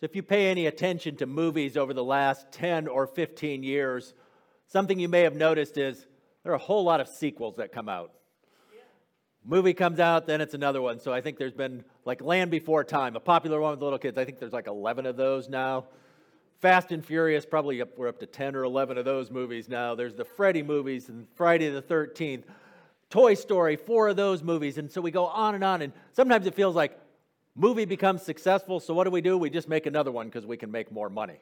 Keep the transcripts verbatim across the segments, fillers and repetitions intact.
So if you pay any attention to movies over the last ten or fifteen years, something you may have noticed is there are a whole lot of sequels that come out. Movie comes out, then it's another one. So I think there's been like Land Before Time, a popular one with little kids. I think there's like eleven of those now. Fast and Furious, probably up, we're up to ten or eleven of those movies now. There's the Freddy movies and Friday the thirteenth. Toy Story, four of those movies. And so we go on and on. And sometimes it feels like movie becomes successful. So what do we do? We just make another one because we can make more money.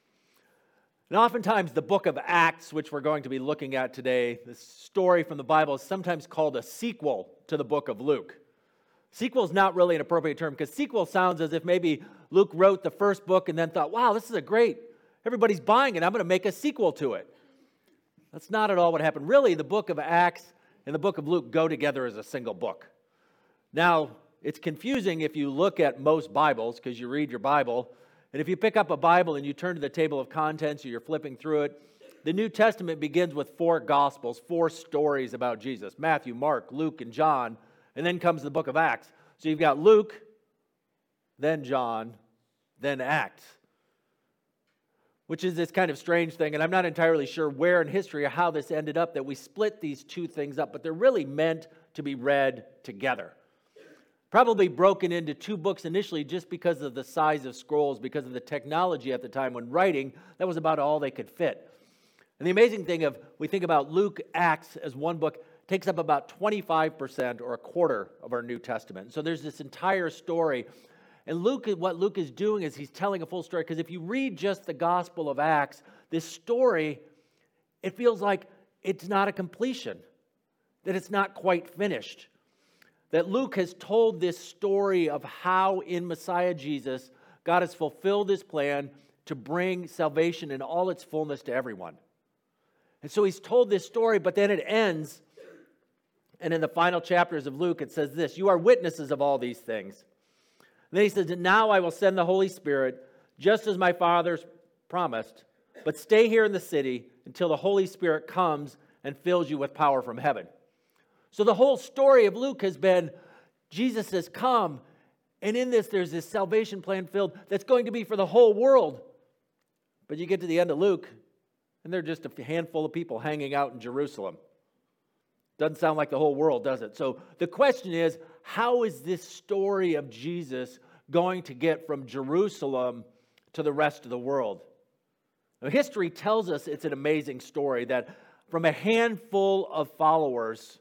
And oftentimes the book of Acts, which we're going to be looking at today, this story from the Bible is sometimes called a sequel to the book of Luke. Sequel is not really an appropriate term because sequel sounds as if maybe Luke wrote the first book and then thought, wow, this is a great, everybody's buying it, I'm going to make a sequel to it. That's not at all what happened. Really, the book of Acts and the book of Luke go together as a single book. Now, it's confusing if you look at most Bibles because you read your Bible, and if you pick up a Bible and you turn to the table of contents or you're flipping through it, the New Testament begins with four Gospels, four stories about Jesus, Matthew, Mark, Luke, and John, and then comes the book of Acts. So you've got Luke, then John, then Acts, which is this kind of strange thing, and I'm not entirely sure where in history or how this ended up that we split these two things up, but they're really meant to be read together. Probably broken into two books initially just because of the size of scrolls, because of the technology at the time when writing, that was about all they could fit. And the amazing thing of, we think about Luke, Acts as one book, takes up about twenty-five percent or a quarter of our New Testament. So there's this entire story. And Luke, what Luke is doing is he's telling a full story, because if you read just the Gospel of Acts, this story, it feels like it's not a completion, that it's not quite finished. That Luke has told this story of how in Messiah Jesus, God has fulfilled his plan to bring salvation in all its fullness to everyone. And so he's told this story, but then it ends, and in the final chapters of Luke, it says this, you are witnesses of all these things. And then he says, now I will send the Holy Spirit, just as my Father promised, but stay here in the city until the Holy Spirit comes and fills you with power from heaven. So the whole story of Luke has been, Jesus has come, and in this there's this salvation plan filled that's going to be for the whole world. But you get to the end of Luke, and they're just a handful of people hanging out in Jerusalem. Doesn't sound like the whole world, does it? So the question is, how is this story of Jesus going to get from Jerusalem to the rest of the world? Now, history tells us it's an amazing story that from a handful of followers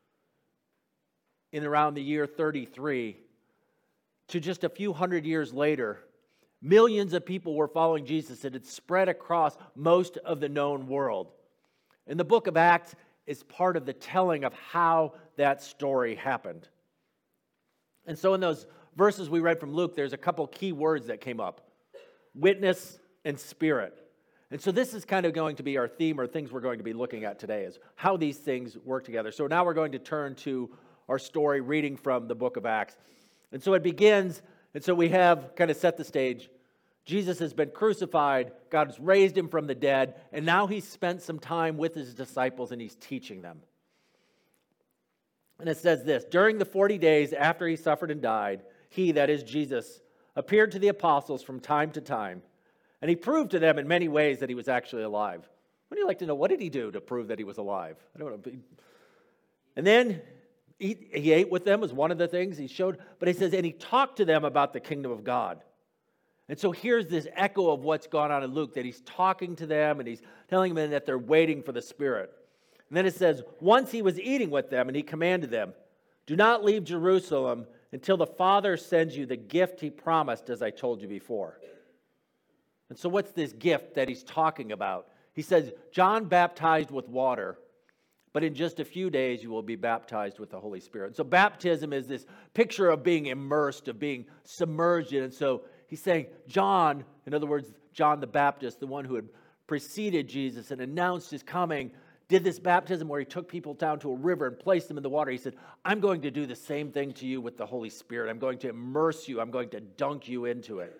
in around the year thirty-three to just a few hundred years later, millions of people were following Jesus, and it spread across most of the known world. And the book of Acts is part of the telling of how that story happened. And so in those verses we read from Luke, there's a couple key words that came up. Witness and spirit. And so this is kind of going to be our theme, or things we're going to be looking at today, is how these things work together. So now we're going to turn to our story, reading from the book of Acts. And so it begins, and so we have kind of set the stage. Jesus has been crucified, God has raised him from the dead, and now he's spent some time with his disciples and he's teaching them. And it says this, during the forty days after he suffered and died, he, that is Jesus, appeared to the apostles from time to time, and he proved to them in many ways that he was actually alive. Would you like to know, what did he do to prove that he was alive? I don't know. And then he, he ate with them was one of the things he showed, but he says, and he talked to them about the kingdom of God. And so here's this echo of what's gone on in Luke, that he's talking to them and he's telling them that they're waiting for the Spirit. And then it says, once he was eating with them and he commanded them, do not leave Jerusalem until the Father sends you the gift he promised, as I told you before. And so what's this gift that he's talking about? He says, John baptized with water, but in just a few days you will be baptized with the Holy Spirit. So baptism is this picture of being immersed, of being submerged in. And so he's saying, John, in other words, John the Baptist, the one who had preceded Jesus and announced his coming, did this baptism where he took people down to a river and placed them in the water. He said, I'm going to do the same thing to you with the Holy Spirit. I'm going to immerse you. I'm going to dunk you into it.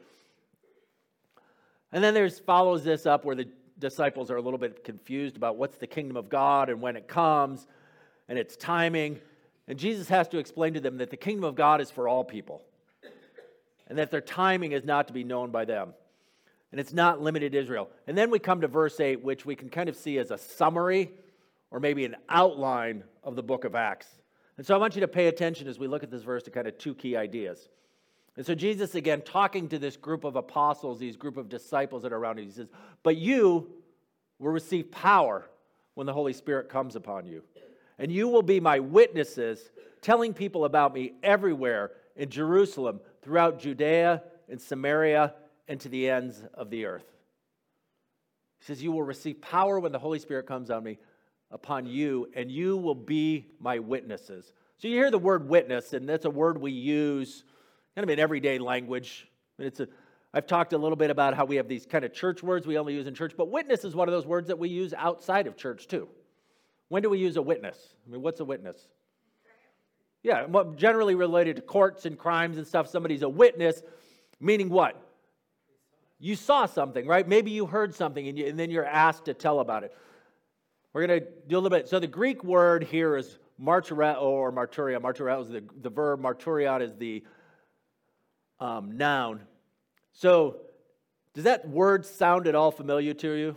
And then there's follows this up where the disciples are a little bit confused about what's the kingdom of God and when it comes and its timing. And Jesus has to explain to them that the kingdom of God is for all people. and that their timing is not to be known by them. And it's not limited to Israel. And then we come to verse eight, which we can kind of see as a summary or maybe an outline of the book of Acts. And so I want you to pay attention as we look at this verse to kind of two key ideas. And so Jesus, again, talking to this group of apostles, these group of disciples that are around him, he says, but you will receive power when the Holy Spirit comes upon you. And you will be my witnesses, telling people about me everywhere in Jerusalem, throughout Judea and Samaria, and to the ends of the earth. He says, you will receive power when the Holy Spirit comes on me, upon you, and you will be my witnesses. So you hear the word witness, and that's a word we use kind of in everyday language. I mean, it's a, I've talked a little bit about how we have these kind of church words we only use in church, but witness is one of those words that we use outside of church too. When do we use a witness? I mean, what's a witness? Yeah, generally related to courts and crimes and stuff. Somebody's a witness, meaning what? You saw something, right? Maybe you heard something, and, you, and then you're asked to tell about it. We're going to do a little bit. So the Greek word here is martyreo or marturia. Martyreo is the, the verb. Marturion is the um, noun. So does that word sound at all familiar to you?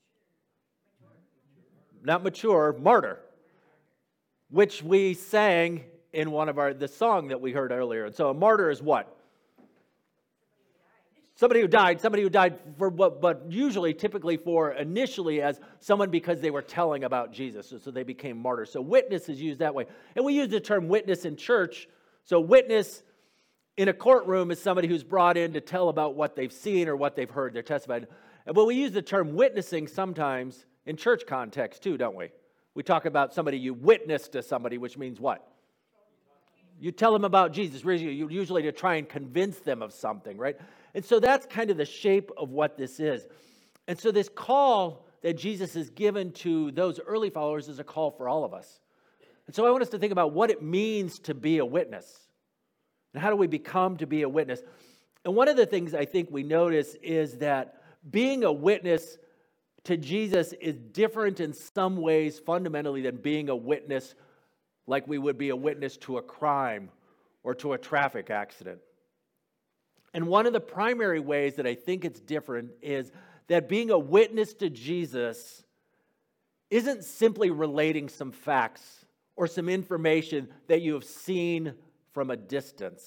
Not mature, martyr, which we sang in one of our, the song that we heard earlier. And so a martyr is what? Somebody who died, somebody who died for what, but usually, typically for initially as someone because they were telling about Jesus. So, so they became martyrs. So witness is used that way. And we use the term witness in church. So witness in a courtroom is somebody who's brought in to tell about what they've seen or what they've heard. They're testified. But we use the term witnessing sometimes in church context too, don't we? We talk about somebody you witness to somebody, which means what? You tell them about Jesus, usually to try and convince them of something, right? And so that's kind of the shape of what this is. And so this call that Jesus has given to those early followers is a call for all of us. And so I want us to think about what it means to be a witness. And how do we become to be a witness? And one of the things I think we notice is that being a witness to Jesus is different in some ways fundamentally than being a witness like we would be a witness to a crime or to a traffic accident. And one of the primary ways that I think it's different is that being a witness to Jesus isn't simply relating some facts or some information that you have seen from a distance.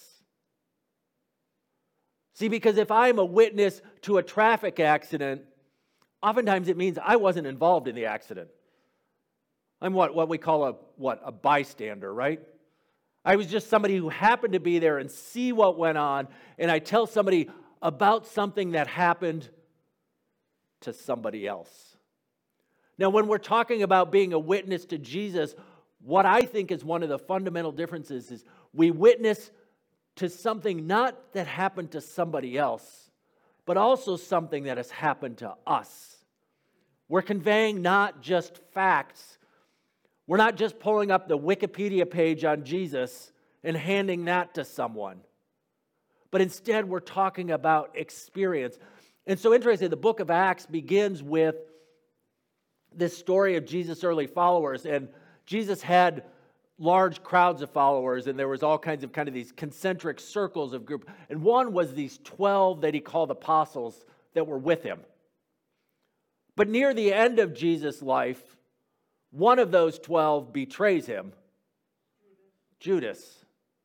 See, because if I'm a witness to a traffic accident, oftentimes it means I wasn't involved in the accident. I'm what, what we call a what a bystander, right? I was just somebody who happened to be there and see what went on, and I tell somebody about something that happened to somebody else. Now, when we're talking about being a witness to Jesus, what I think is one of the fundamental differences is we witness to something not that happened to somebody else, but also something that has happened to us. We're conveying not just facts. We're not just pulling up the Wikipedia page on Jesus and handing that to someone. But instead, we're talking about experience. And so interesting, the book of Acts begins with this story of Jesus' early followers. And Jesus had large crowds of followers, and there was all kinds of kind of these concentric circles of group. And one was these twelve that he called apostles that were with him. But near the end of Jesus' life, one of those twelve betrays him, Judas.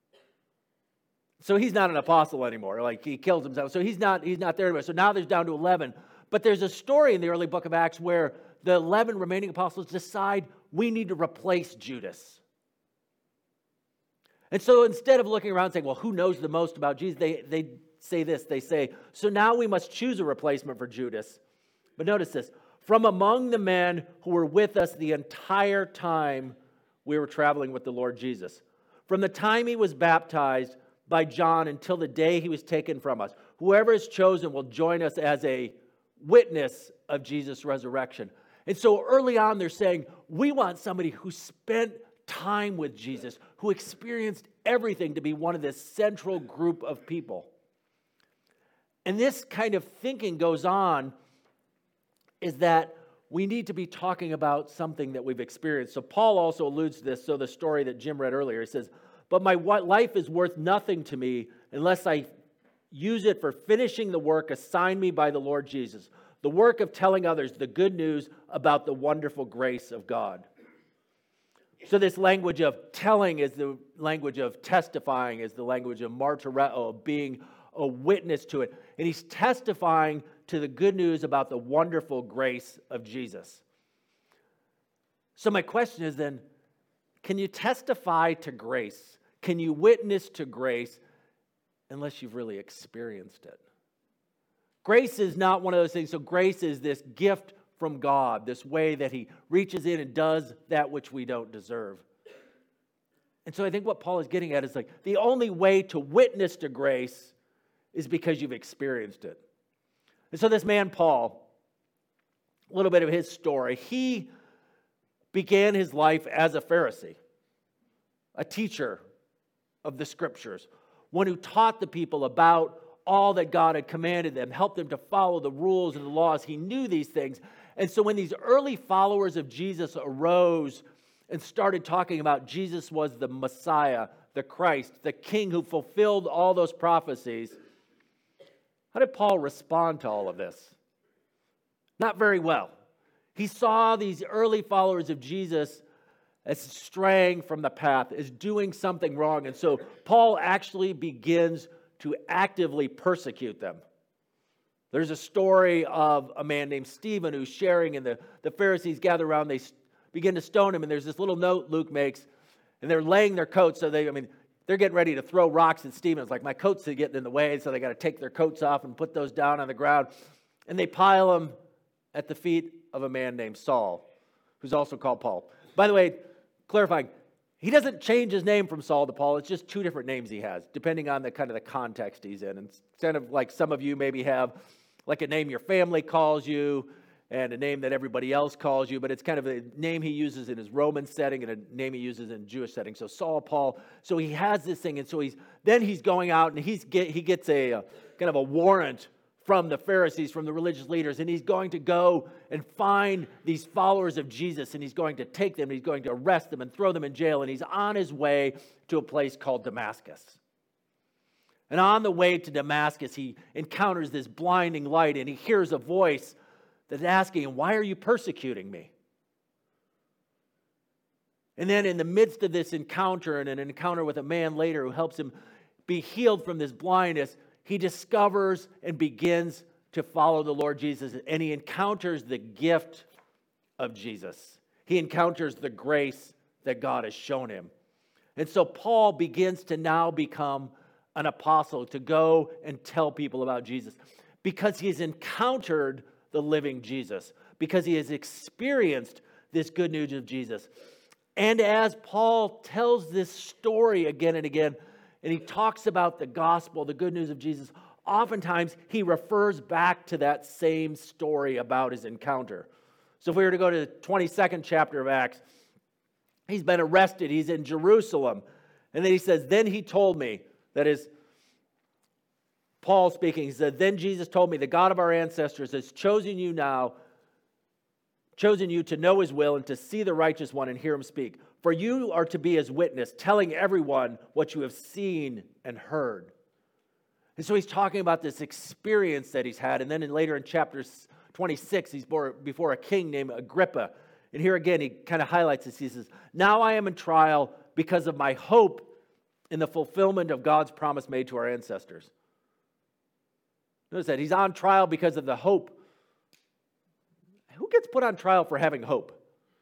So he's not an apostle anymore. Like, he kills himself. So he's not, he's not there anymore. So now there's down to eleven. But there's a story in the early book of Acts where the eleven remaining apostles decide we need to replace Judas. And so instead of looking around and saying, well, who knows the most about Jesus? They, they say this. They say, so now we must choose a replacement for Judas. But notice this. From among the men who were with us the entire time we were traveling with the Lord Jesus. From the time he was baptized by John until the day he was taken from us. Whoever is chosen will join us as a witness of Jesus' resurrection. And so early on they're saying, we want somebody who spent time with Jesus, who experienced everything to be one of this central group of people. And this kind of thinking goes on is that we need to be talking about something that we've experienced. So Paul also alludes to this. So the story that Jim read earlier, he says, but my life is worth nothing to me unless I use it for finishing the work assigned me by the Lord Jesus, the work of telling others the good news about the wonderful grace of God. So this language of telling is the language of testifying, is the language of martyreo, of being a witness to it. And he's testifying to the good news about the wonderful grace of Jesus. So my question is then, can you testify to grace? Can you witness to grace unless you've really experienced it? Grace is not one of those things. So grace is this gift from God, this way that he reaches in and does that which we don't deserve. And so I think what Paul is getting at is like the only way to witness to grace is because you've experienced it. And so this man, Paul, a little bit of his story, he began his life as a Pharisee, a teacher of the scriptures, one who taught the people about all that God had commanded them, helped them to follow the rules and the laws. He knew these things. And so when these early followers of Jesus arose and started talking about Jesus was the Messiah, the Christ, the King who fulfilled all those prophecies, how did Paul respond to all of this? Not very well. He saw these early followers of Jesus as straying from the path, as doing something wrong. And so Paul actually begins to actively persecute them. There's a story of a man named Stephen who's sharing, and the, the Pharisees gather around. They begin to stone him, and there's this little note Luke makes, and they're laying their coats. So they, I mean, they're getting ready to throw rocks at Stephen. It's like, my coats are getting in the way, so they got to take their coats off and put those down on the ground. And they pile them at the feet of a man named Saul, who's also called Paul. By the way, clarifying, he doesn't change his name from Saul to Paul. It's just two different names he has, depending on the kind of the context he's in. And it's kind of like some of you maybe have like a name your family calls you and a name that everybody else calls you, but it's kind of a name he uses in his Roman setting and a name he uses in Jewish setting. So Saul, Paul. So he has this thing, and so he's then he's going out and he's get, he gets a, a kind of a warrant from the Pharisees, from the religious leaders, and he's going to go and find these followers of Jesus, and he's going to take them, and he's going to arrest them and throw them in jail, and he's on his way to a place called Damascus. And on the way to Damascus, he encounters this blinding light, and he hears a voice that's asking him, "Why are you persecuting me?" And then in the midst of this encounter, and an encounter with a man later who helps him be healed from this blindness, he discovers and begins to follow the Lord Jesus, and he encounters the gift of Jesus. He encounters the grace that God has shown him. And so Paul begins to now become an apostle, to go and tell people about Jesus, because he has encountered the living Jesus, because he has experienced this good news of Jesus. And as Paul tells this story again and again, and he talks about the gospel, the good news of Jesus, oftentimes he refers back to that same story about his encounter. So if we were to go to the twenty-second chapter of Acts, he's been arrested, he's in Jerusalem, and then he says, then he told me, that is Paul speaking, he said, then Jesus told me, the God of our ancestors has chosen you now, chosen you to know his will and to see the righteous one and hear him speak. For you are to be his witness, telling everyone what you have seen and heard. And so he's talking about this experience that he's had. And then in, later in chapter twenty-six, he's before a king named Agrippa. And here again, he kind of highlights this. He says, now I am in trial because of my hope in the fulfillment of God's promise made to our ancestors. Notice that he's on trial because of the hope. Who gets put on trial for having hope?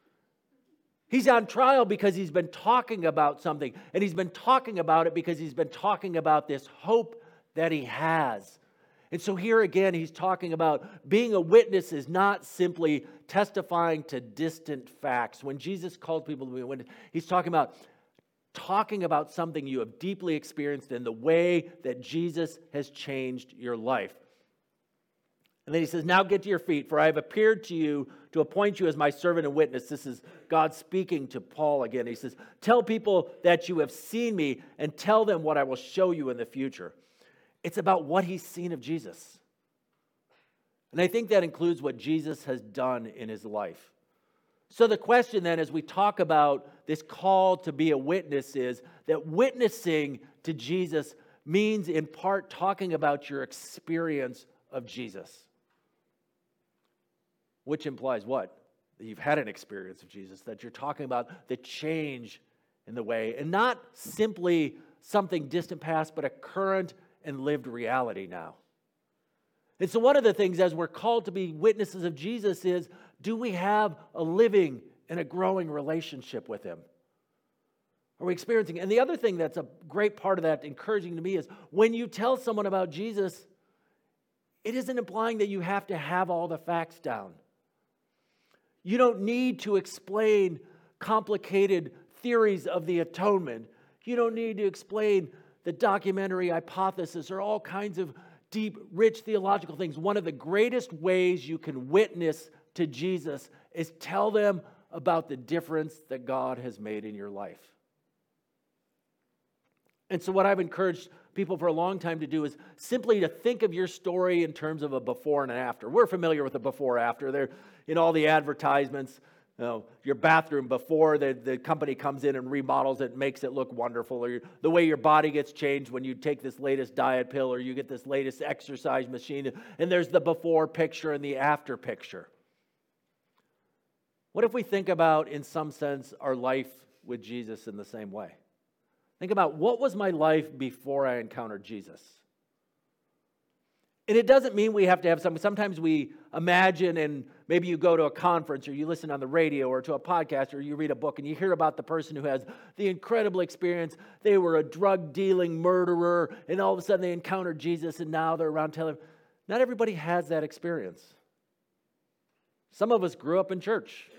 He's on trial because he's been talking about something, and he's been talking about it because he's been talking about this hope that he has. And so here again, he's talking about being a witness is not simply testifying to distant facts. When Jesus called people to be a witness, he's talking about talking about something you have deeply experienced in the way that Jesus has changed your life. And then he says, now get to your feet, for I have appeared to you to appoint you as my servant and witness. This is God speaking to Paul again. He says, tell people that you have seen me and tell them what I will show you in the future. It's about what he's seen of Jesus. And I think that includes what Jesus has done in his life. So the question then, as we talk about this call to be a witness, is that witnessing to Jesus means in part talking about your experience of Jesus. Which implies what? That you've had an experience of Jesus, that you're talking about the change in the way, and not simply something distant past, but a current and lived reality now. And so one of the things as we're called to be witnesses of Jesus is, do we have a living and a growing relationship with him? Are we experiencing? And the other thing that's a great part of that, encouraging to me, is when you tell someone about Jesus, it isn't implying that you have to have all the facts down. You don't need to explain complicated theories of the atonement. You don't need to explain the documentary hypothesis or all kinds of deep, rich theological things. One of the greatest ways you can witness to Jesus is tell them about the difference that God has made in your life. And so what I've encouraged people for a long time to do is simply to think of your story in terms of a before and an after. We're familiar with the before after. They're in all the advertisements. You know, your bathroom before the, the company comes in and remodels it, makes it look wonderful, or your, the way your body gets changed when you take this latest diet pill or you get this latest exercise machine, and there's the before picture and the after picture. What if we think about, in some sense, our life with Jesus in the same way? Think about, what was my life before I encountered Jesus? And it doesn't mean we have to have something. Sometimes we imagine, and maybe you go to a conference or you listen on the radio or to a podcast or you read a book and you hear about the person who has the incredible experience. They were a drug-dealing murderer and all of a sudden they encountered Jesus and now they're around telling. Not everybody has that experience. Some of us grew up in church.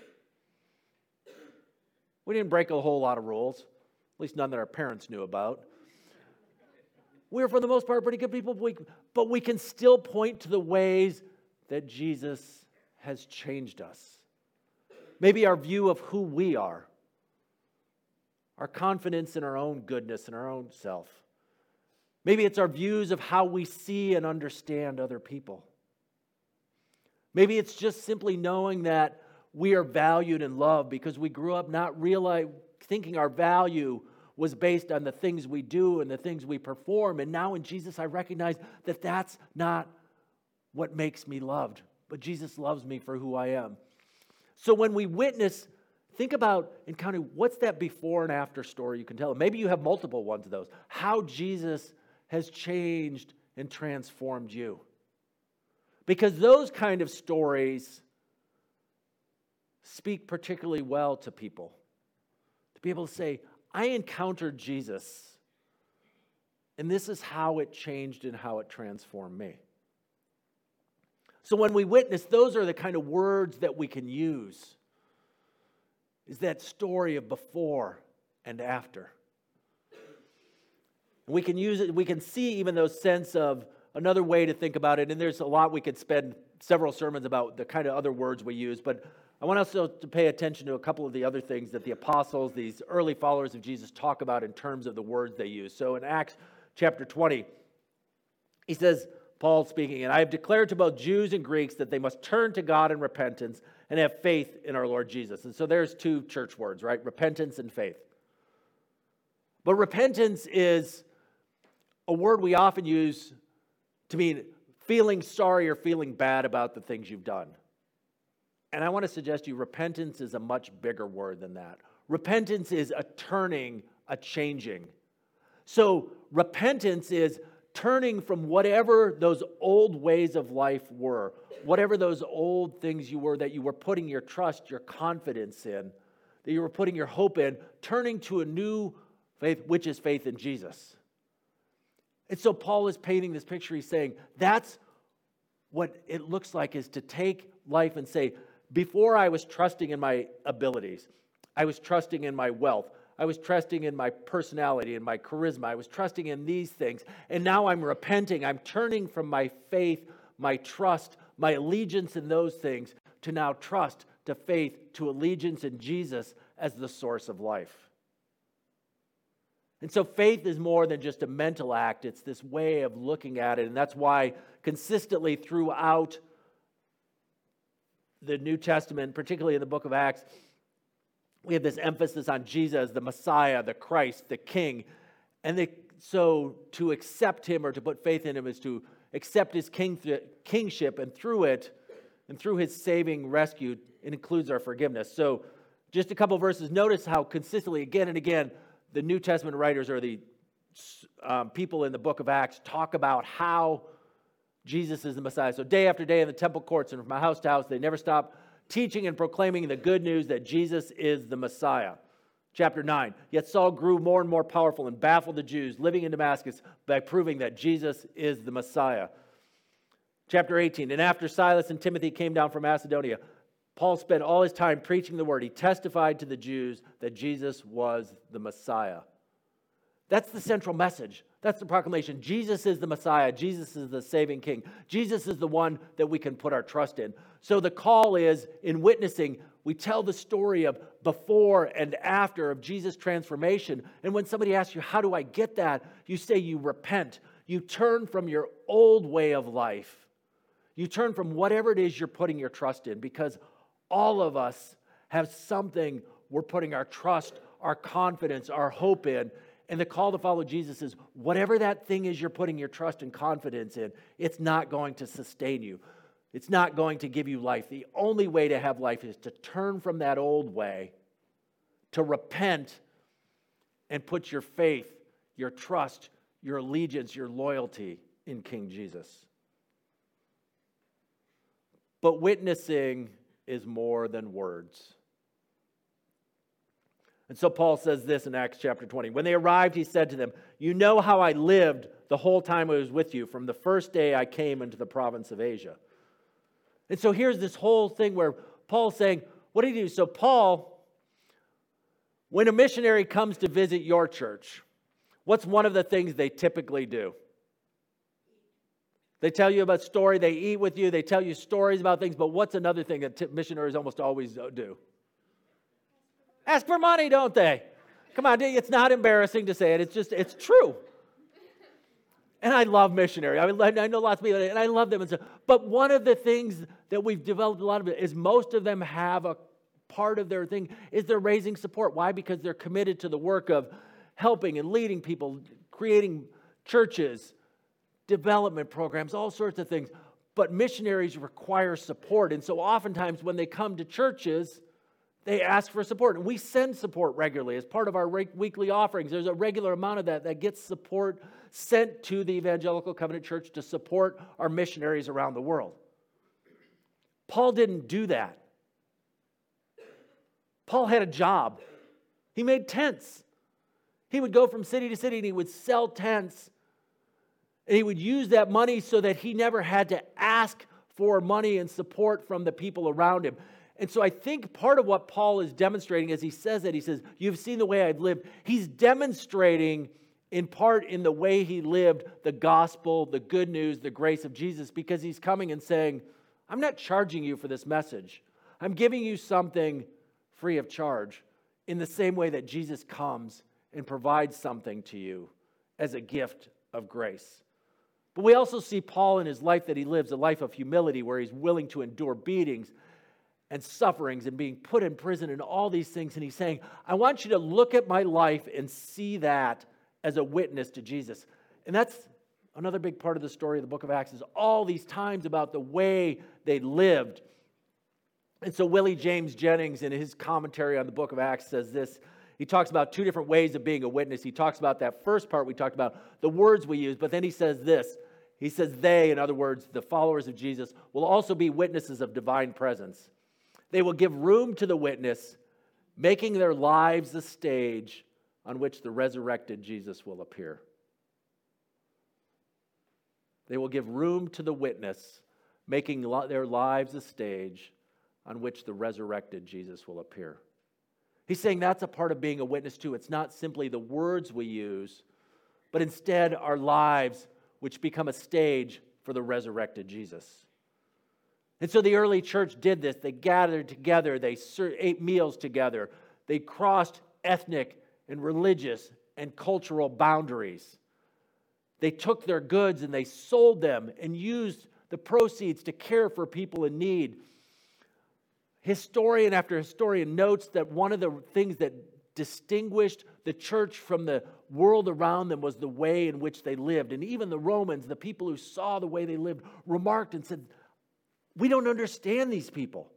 We didn't break a whole lot of rules, at least none that our parents knew about. We were, for the most part, pretty good people, but we, but we can still point to the ways that Jesus has changed us. Maybe our view of who we are, our confidence in our own goodness and our own self. Maybe it's our views of how we see and understand other people. Maybe it's just simply knowing that we are valued and loved because we grew up not realize, thinking our value was based on the things we do and the things we perform. And now in Jesus, I recognize that that's not what makes me loved. But Jesus loves me for who I am. So when we witness, think about and kind of what's that before and after story you can tell. Maybe you have multiple ones of those. How Jesus has changed and transformed you. Because those kind of stories speak particularly well to people. To be able to say, I encountered Jesus, and this is how it changed and how it transformed me. So when we witness, those are the kind of words that we can use. Is that story of before and after. And we can use it, we can see even those sense of another way to think about it, and there's a lot we could spend several sermons about the kind of other words we use, but I want us to pay attention to a couple of the other things that the apostles, these early followers of Jesus, talk about in terms of the words they use. So in Acts chapter twenty, he says, Paul speaking, and I have declared to both Jews and Greeks that they must turn to God in repentance and have faith in our Lord Jesus. And so there's two church words, right? Repentance and faith. But repentance is a word we often use to mean feeling sorry or feeling bad about the things you've done. And I want to suggest to you, repentance is a much bigger word than that. Repentance is a turning, a changing. So repentance is turning from whatever those old ways of life were, whatever those old things you were that you were putting your trust, your confidence in, that you were putting your hope in, turning to a new faith, which is faith in Jesus. And so Paul is painting this picture. He's saying that's what it looks like, is to take life and say, before I was trusting in my abilities, I was trusting in my wealth, I was trusting in my personality and my charisma, I was trusting in these things, and now I'm repenting. I'm turning from my faith, my trust, my allegiance in those things to now trust, to faith, to allegiance in Jesus as the source of life. And so faith is more than just a mental act. It's this way of looking at it, and that's why consistently throughout the New Testament, particularly in the book of Acts, we have this emphasis on Jesus, the Messiah, the Christ, the King. And the so to accept him or to put faith in him is to accept his king, kingship, and through it, and through his saving rescue, it includes our forgiveness. So just a couple verses. Notice how consistently, again and again, the New Testament writers or the um, people in the book of Acts talk about how Jesus is the Messiah. So day after day in the temple courts and from house to house, they never stop teaching and proclaiming the good news that Jesus is the Messiah. Chapter nine, yet Saul grew more and more powerful and baffled the Jews living in Damascus by proving that Jesus is the Messiah. Chapter eighteen, and after Silas and Timothy came down from Macedonia, Paul spent all his time preaching the word. He testified to the Jews that Jesus was the Messiah. That's the central message. That's the proclamation. Jesus is the Messiah. Jesus is the saving King. Jesus is the one that we can put our trust in. So the call is, in witnessing, we tell the story of before and after of Jesus' transformation. And when somebody asks you, how do I get that? You say you repent. You turn from your old way of life. You turn from whatever it is you're putting your trust in, because all of us have something we're putting our trust, our confidence, our hope in. And the call to follow Jesus is whatever that thing is you're putting your trust and confidence in, it's not going to sustain you. It's not going to give you life. The only way to have life is to turn from that old way, to repent, and put your faith, your trust, your allegiance, your loyalty in King Jesus. But witnessing is more than words. And so Paul says this in Acts chapter twenty. When they arrived, he said to them, "You know how I lived the whole time I was with you, from the first day I came into the province of Asia." And so here's this whole thing where Paul's saying, what did he do? So Paul, when a missionary comes to visit your church, what's one of the things they typically do? They tell you about story, they eat with you, they tell you stories about things, but what's another thing that t- missionaries almost always do? Ask for money, don't they? Come on, it's not embarrassing to say it. It's just, it's true. And I love missionaries. I, mean, I know lots of people, and I love them. And so, but one of the things that we've developed a lot of it is most of them have a part of their thing is they're raising support. Why? Because they're committed to the work of helping and leading people, creating churches, development programs, all sorts of things. But missionaries require support. And so oftentimes when they come to churches, they ask for support. And we send support regularly as part of our weekly offerings. There's a regular amount of that that gets support sent to the Evangelical Covenant Church to support our missionaries around the world. Paul didn't do that. Paul had a job. He made tents. He would go from city to city and he would sell tents. And he would use that money so that he never had to ask for money and support from the people around him. And so I think part of what Paul is demonstrating as he says that, he says, you've seen the way I've lived. He's demonstrating in part in the way he lived the gospel, the good news, the grace of Jesus, because he's coming and saying, I'm not charging you for this message. I'm giving you something free of charge in the same way that Jesus comes and provides something to you as a gift of grace. But we also see Paul in his life that he lives a life of humility where he's willing to endure beatings and sufferings and being put in prison and all these things. And he's saying, I want you to look at my life and see that as a witness to Jesus. And that's another big part of the story of the book of Acts is all these times about the way they lived. And so Willie James Jennings in his commentary on the book of Acts says this. He talks about two different ways of being a witness. He talks about that first part we talked about, the words we use, but then he says this. He says they, in other words, the followers of Jesus, will also be witnesses of divine presence. They will give room to the witness, making their lives the stage on which the resurrected Jesus will appear. They will give room to the witness, making their lives a stage on which the resurrected Jesus will appear. He's saying that's a part of being a witness too. It's not simply the words we use, but instead our lives, which become a stage for the resurrected Jesus. And so the early church did this. They gathered together. They ate meals together. They crossed ethnic and religious and cultural boundaries. They took their goods and they sold them and used the proceeds to care for people in need. Historian after historian notes that one of the things that distinguished the church from the world around them was the way in which they lived. And even the Romans, the people who saw the way they lived, remarked and said, we don't understand these people.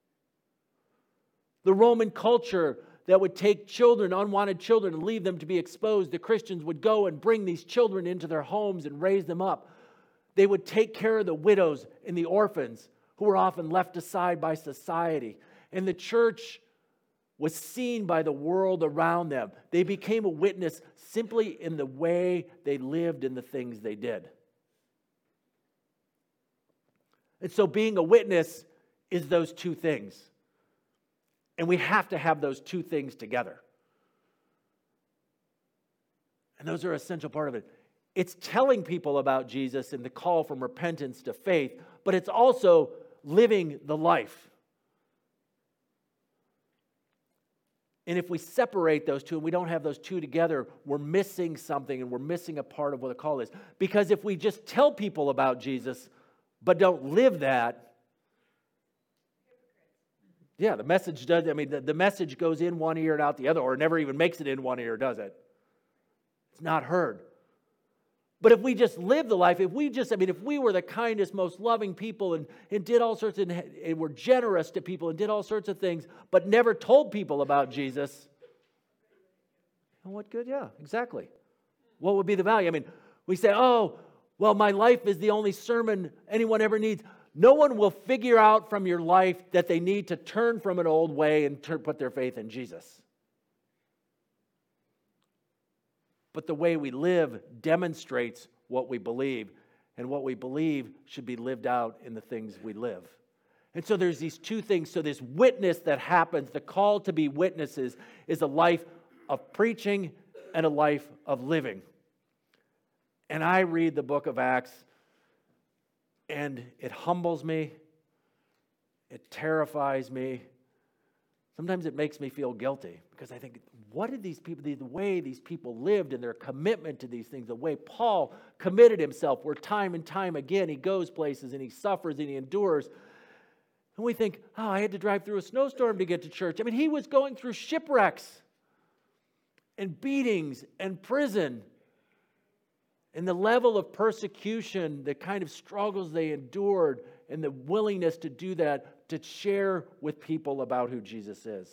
The Roman culture that would take children, unwanted children, and leave them to be exposed, the Christians would go and bring these children into their homes and raise them up. They would take care of the widows and the orphans who were often left aside by society. And the church was seen by the world around them. They became a witness simply in the way they lived and the things they did. And so being a witness is those two things. And we have to have those two things together. And those are an essential part of it. It's telling people about Jesus and the call from repentance to faith, but it's also living the life. And if we separate those two and we don't have those two together, we're missing something and we're missing a part of what the call is. Because if we just tell people about Jesus but don't live that, yeah, the message does, I mean, the, the message goes in one ear and out the other, or never even makes it in one ear, does it? It's not heard. But if we just live the life, if we just, I mean, if we were the kindest, most loving people and, and did all sorts of, and were generous to people and did all sorts of things, but never told people about Jesus, what good? Yeah, exactly. What would be the value? I mean, we say, oh, well, my life is the only sermon anyone ever needs. No one will figure out from your life that they need to turn from an old way and turn, put their faith in Jesus. But the way we live demonstrates what we believe, and what we believe should be lived out in the things we live. And so there's these two things. So this witness that happens, the call to be witnesses, is a life of preaching and a life of living. And I read the book of Acts, and it humbles me. It terrifies me. Sometimes it makes me feel guilty because I think, what did these people, the way these people lived and their commitment to these things, the way Paul committed himself, where time and time again he goes places and he suffers and he endures. And we think, oh, I had to drive through a snowstorm to get to church. I mean, he was going through shipwrecks and beatings and prison. And the level of persecution, the kind of struggles they endured, and the willingness to do that, to share with people about who Jesus is.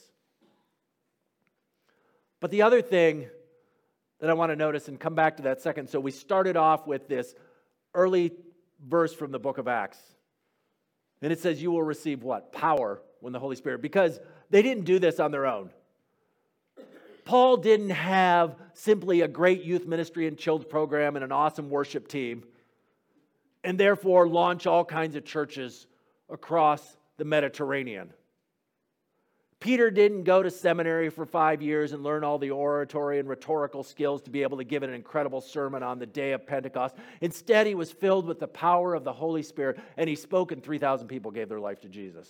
But the other thing that I want to notice, and come back to that second, so we started off with this early verse from the book of Acts. And it says, you will receive what? Power when the Holy Spirit, because they didn't do this on their own. Paul didn't have simply a great youth ministry and children's program and an awesome worship team, and therefore launch all kinds of churches across the Mediterranean. Peter didn't go to seminary for five years and learn all the oratory and rhetorical skills to be able to give an incredible sermon on the day of Pentecost. Instead, he was filled with the power of the Holy Spirit, and he spoke, and three thousand people gave their life to Jesus.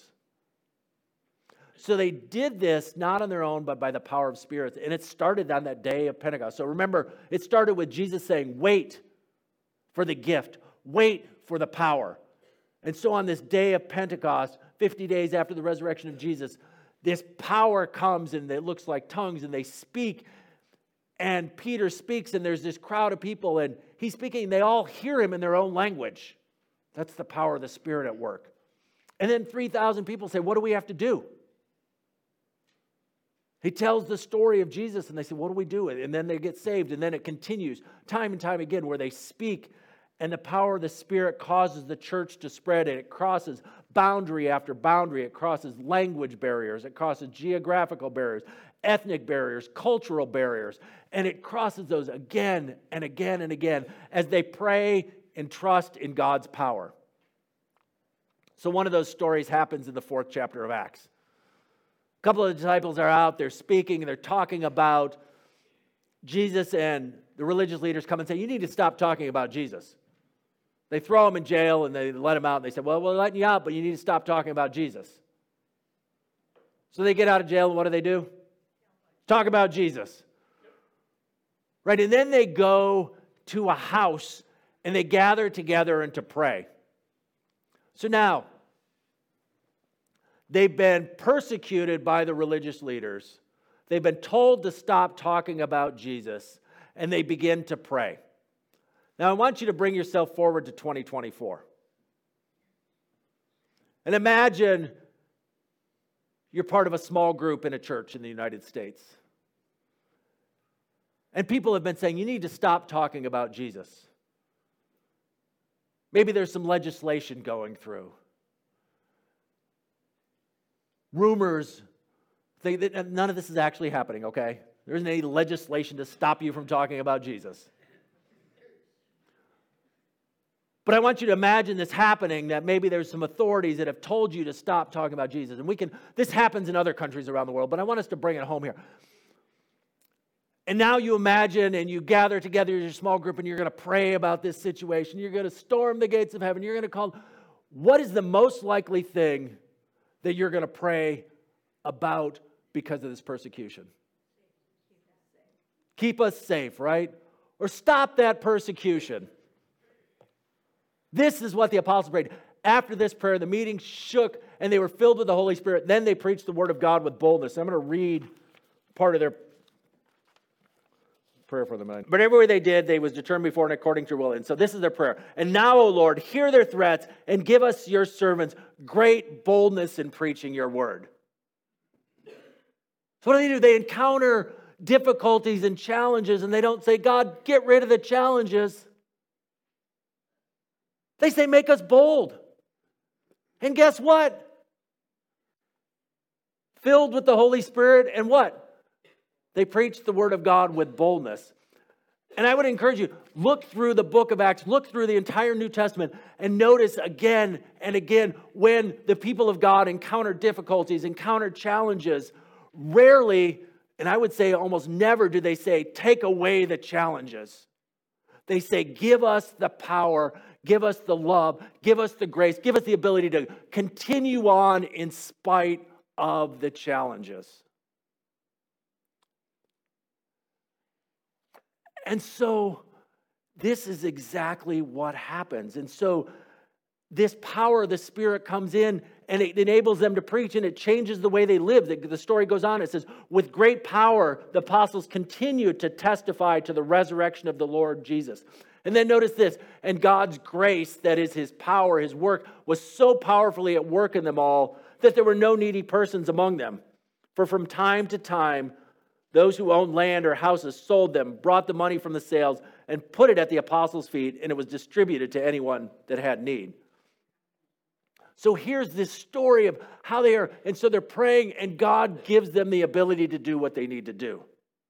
So they did this not on their own, but by the power of spirits. And it started on that day of Pentecost. So remember, it started with Jesus saying, wait for the gift. Wait for the power. And so on this day of Pentecost, fifty days after the resurrection of Jesus, this power comes and it looks like tongues and they speak. And Peter speaks and there's this crowd of people and he's speaking. They all hear him in their own language. That's the power of the Spirit at work. And then three thousand people say, what do we have to do? He tells the story of Jesus and they say, what do we do? And then they get saved. And then it continues time and time again where they speak and the power of the Spirit causes the church to spread. And it crosses boundary after boundary. It crosses language barriers. It crosses geographical barriers, ethnic barriers, cultural barriers. And it crosses those again and again and again as they pray and trust in God's power. So one of those stories happens in the fourth chapter of Acts. A couple of the disciples are out, they're speaking, and they're talking about Jesus, and the religious leaders come and say, you need to stop talking about Jesus. They throw him in jail, and they let him out, and they say, well, we're letting you out, but you need to stop talking about Jesus. So they get out of jail, and what do they do? Talk about Jesus. Right, and then they go to a house, and they gather together and to pray. So now, they've been persecuted by the religious leaders. They've been told to stop talking about Jesus, and they begin to pray. Now, I want you to bring yourself forward to twenty twenty-four. And imagine you're part of a small group in a church in the United States. And people have been saying, you need to stop talking about Jesus. Maybe there's some legislation going through. Rumors, they, they, none of this is actually happening, okay? There isn't any legislation to stop you from talking about Jesus. But I want you to imagine this happening, that maybe there's some authorities that have told you to stop talking about Jesus. And we can, this happens in other countries around the world, but I want us to bring it home here. And now you imagine and you gather together as your small group and you're going to pray about this situation. You're going to storm the gates of heaven. You're going to call, what is the most likely thing that you're going to pray about because of this persecution? Keep us safe, right? Or stop that persecution. This is what the apostles prayed. After this prayer, the meeting shook and they were filled with the Holy Spirit. Then they preached the word of God with boldness. I'm going to read part of their prayer for them. But everywhere they did, they was determined before and according to your will. And so this is their prayer. And now, O Lord, hear their threats and give us, your servants, great boldness in preaching your word. So what do they do? They encounter difficulties and challenges and they don't say, God, get rid of the challenges. They say, make us bold. And guess what? Filled with the Holy Spirit and what? They preach the word of God with boldness. And I would encourage you, look through the book of Acts, look through the entire New Testament, and notice again and again when the people of God encounter difficulties, encounter challenges, rarely, and I would say almost never, do they say, take away the challenges. They say, give us the power, give us the love, give us the grace, give us the ability to continue on in spite of the challenges. And so this is exactly what happens. And so this power of the Spirit comes in and it enables them to preach and it changes the way they live. The, the story goes on. It says, with great power, the apostles continued to testify to the resurrection of the Lord Jesus. And then notice this, and God's grace, that is his power, his work, was so powerfully at work in them all that there were no needy persons among them. For from time to time, those who owned land or houses sold them, brought the money from the sales, and put it at the apostles' feet, and it was distributed to anyone that had need. So here's this story of how they are, and so they're praying, and God gives them the ability to do what they need to do.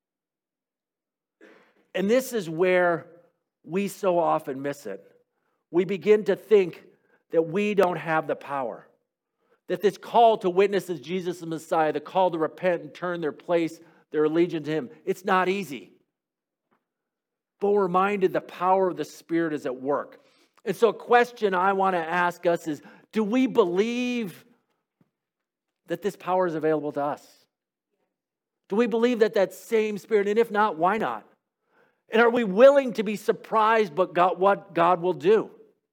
And this is where we so often miss it. We begin to think that we don't have the power. That this call to witness as Jesus the Messiah, the call to repent and turn their place, their allegiance to him, it's not easy. But we're reminded the power of the Spirit is at work. And so a question I want to ask us is, do we believe that this power is available to us? Do we believe that that same Spirit, and if not, why not? And are we willing to be surprised by God, what God will do?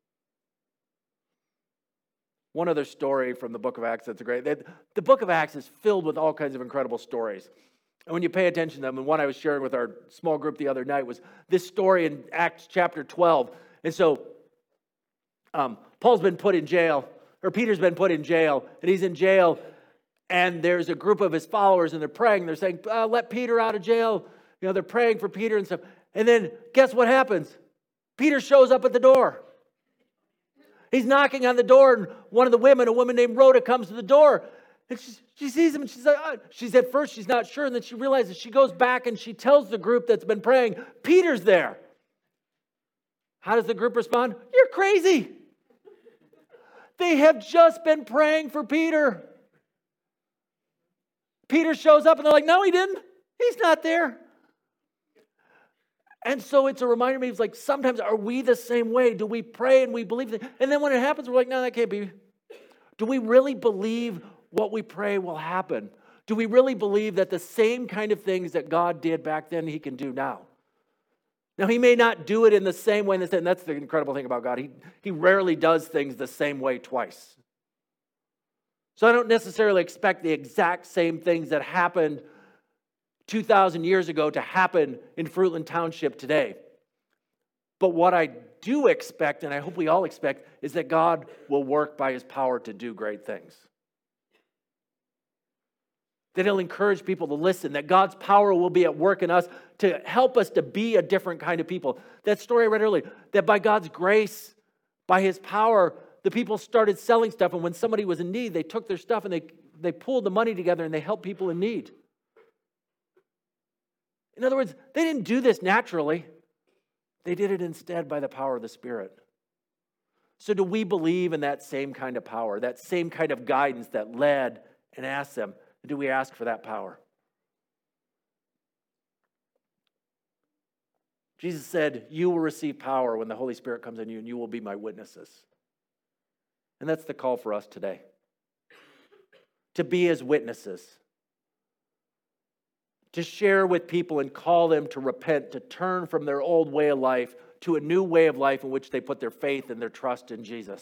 One other story from the book of Acts that's great. The book of Acts is filled with all kinds of incredible stories. And when you pay attention to them, and one I was sharing with our small group the other night was this story in Acts chapter twelve. And so um, Paul's been put in jail, or Peter's been put in jail, and he's in jail, and there's a group of his followers, and they're praying. They're saying, uh, let Peter out of jail. You know, they're praying for Peter and stuff. And then guess what happens? Peter shows up at the door. He's knocking on the door, and one of the women, a woman named Rhoda, comes to the door. And she, she sees him, and she's like, oh. she's at first, she's not sure, and then she realizes, she goes back and she tells the group that's been praying, Peter's there. How does the group respond? You're crazy. They have just been praying for Peter. Peter shows up, and they're like, no, he didn't. He's not there. And so it's a reminder to me, it's like, sometimes are we the same way? Do we pray and we believe that? And then when it happens, we're like, no, that can't be. Do we really believe what we pray will happen? Do we really believe that the same kind of things that God did back then, he can do now? Now, he may not do it in the same way, and that's the incredible thing about God. He, he rarely does things the same way twice. So I don't necessarily expect the exact same things that happened two thousand years ago to happen in Fruitland Township today. But what I do expect, and I hope we all expect, is that God will work by his power to do great things. That he'll encourage people to listen, that God's power will be at work in us to help us to be a different kind of people. That story I read earlier, that by God's grace, by his power, the people started selling stuff, and when somebody was in need, they took their stuff and they, they pulled the money together and they helped people in need. In other words, they didn't do this naturally. They did it instead by the power of the Spirit. So do we believe in that same kind of power, that same kind of guidance that led and asked them? Do we ask for that power? Jesus said, you will receive power when the Holy Spirit comes on you, and you will be my witnesses. And that's the call for us today. To be his witnesses. To share with people and call them to repent, to turn from their old way of life to a new way of life in which they put their faith and their trust in Jesus.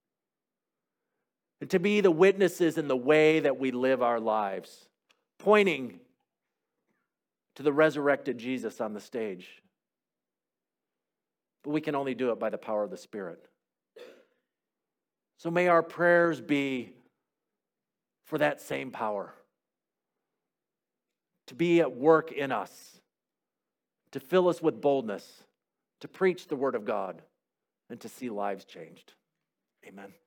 And to be the witnesses in the way that we live our lives, pointing to the resurrected Jesus on the stage. But we can only do it by the power of the Spirit. So may our prayers be for that same power. To be at work in us, to fill us with boldness, to preach the word of God, and to see lives changed. Amen.